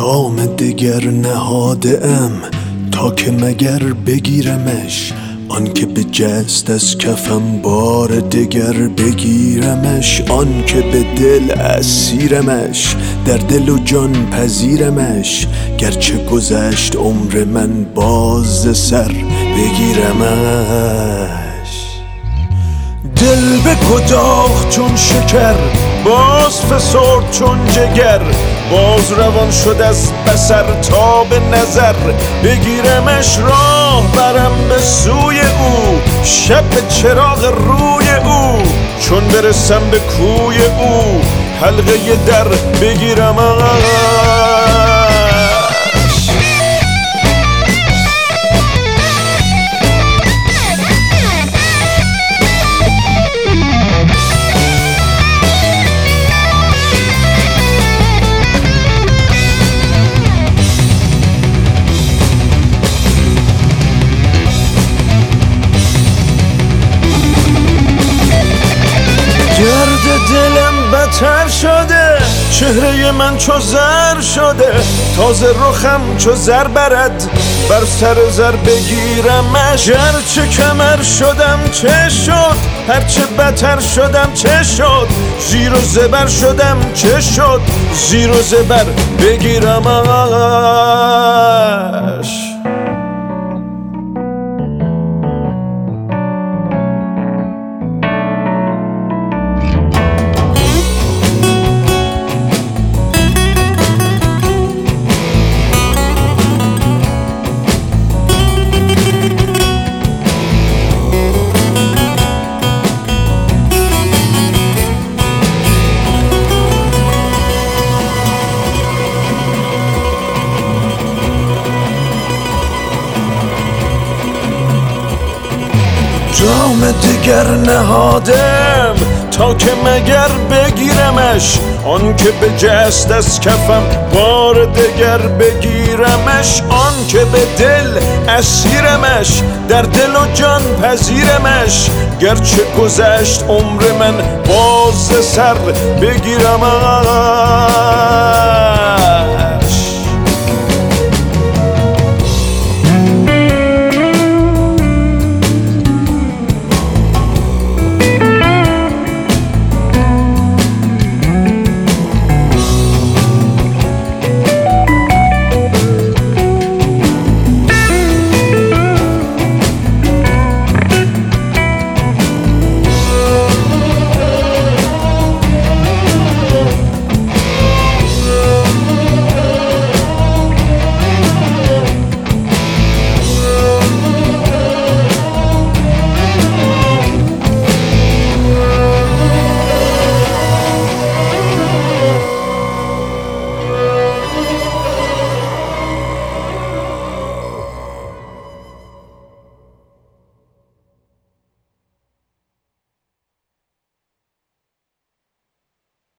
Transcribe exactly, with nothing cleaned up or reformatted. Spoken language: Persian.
جام دگر نهاده ام تا که مگر بگیرمش، آن که به جست از کفم بار دگر بگیرمش، آن که به دل اسیرمش، در دل و جان پذیرمش، گرچه گذشت عمر من باز سر بگیرمش. دل به کداخ چون شکر، باز فسرد چون جگر، باز روان شد از بصر تا به نظر بگیرمش. راه برم به سوی او، شب به چراغ روی او، چون برسم به کوی او حلقه در بگیرمش. گرد دلم بتر شده، چهره من چو زر شده، تازه رخم چو زر برد، بر سر زر بگیرمش. گرچه کمر شدم چه شد، هرچه بتر شدم چه شد، زیر و زبر شدم چه شد، زیر و زبر بگیرمش. جام دگر نهادم تا که مگر بگیرمش، آن که به جست از کفم بار دگر بگیرمش، آن که به دل اسیرمش، در دل و جان پذیرمش، گرچه گذشت عمر من باز سر بگیرمش.